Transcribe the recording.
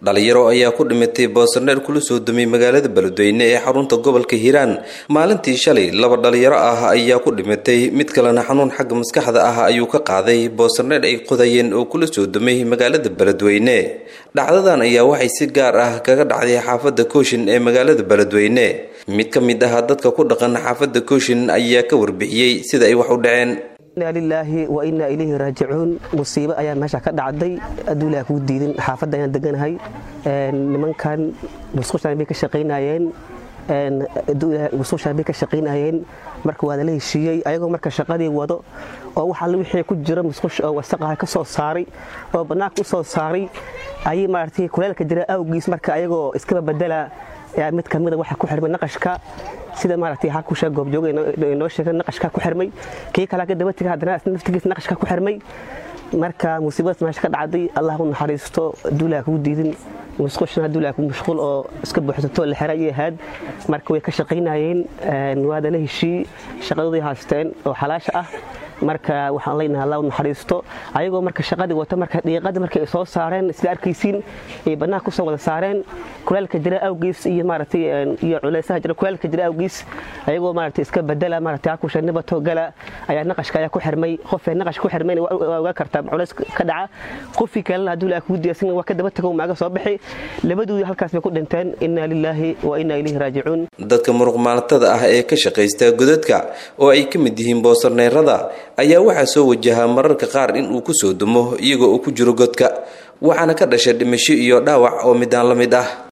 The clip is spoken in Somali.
dhalinyaro ayaa ku dhimatay boosarneer kula soo dumay magaalada Beledweyne ee xarunta gobolka Hiiraan maalintii shalay laba dhalinyaro ah ayaa ku dhimatay mid kalena xanuun xagga maskaxda ah ayuu ka qaaday boosarneer ay qodayeen oo kula soo dumay magaalada Beledweyne dhacdadan ayaa waxay si gaar ah kaga dhacday xaafadda Kooshin ee magaalada Beledweyne mid ka mid ah dadka ku dhaqan xaafadda Kooshin ayaa ka warbixiyay sida ay wax u dhaceen إنا لله وإنا إليه راجعون مصيبة أيام ماشى كذا عدي أدولة كودين حافظة يندقن هاي لمن كان بسخوش بيك الشقين هايين أدولة بسخوش بيك الشقين هايين مركو هذا ليه شيء أيقو مركو شقادي وضع أو حلو يحيى كجرا مسخوش أو استقى كسر صاري أو بناك كسر صاري أي مرتي كلالك جرا أو جيس مركو أيقو إسكبة بدلة يعني متكملة واحد كحر من نقشك sida maartay ha ku sheeg goob joog inoo sheegay naqashka ku xirmay kii kala ka dabatiga hadana naftigiisa naqashka ku xirmay marka musiibada meesha ka dhacday Allah uu naxariisto duulaa ku diidin musqashna duulaa ku mashquul oo iska buuxsato la xiray ahaad marka way ka shaqeynayeen waada la heshii shaqadooda haasteen oo xalaash ah marka waxaan leenahay Allah uu naxariisto ayagoo marka shaqadii wata marka dhiiqada markay soo saareen sida arkaysiin ee banaanka ku soo wada saareen kulaalka jira awgiis iyo maartay iyo culaysaha jira kulaalka jira awgiis ayagoo maartay iska bedela maartay ku shanibato gala ayaa naqashka ayaa ku xirmay qof ee naqash ku xirmay waa kartaa culays ka dhaca qofi kale haduu la ku diyaarsan waa ka daba tago maaga soo bixi labadoodu halkaas bay ku dhinteen inna lillahi wa inna ilayhi raaji'un dadka muruq maalintada ah ee ka shaqeysta godadka oo ay ka mid yihiin boosarneerada ayaa waxa soo wajaha mararka qaar in uu ku soo dumo iyagoo ku jiro godka waxaana ka dhashay dhimasho iyo dhaawac oo midaan la mid ah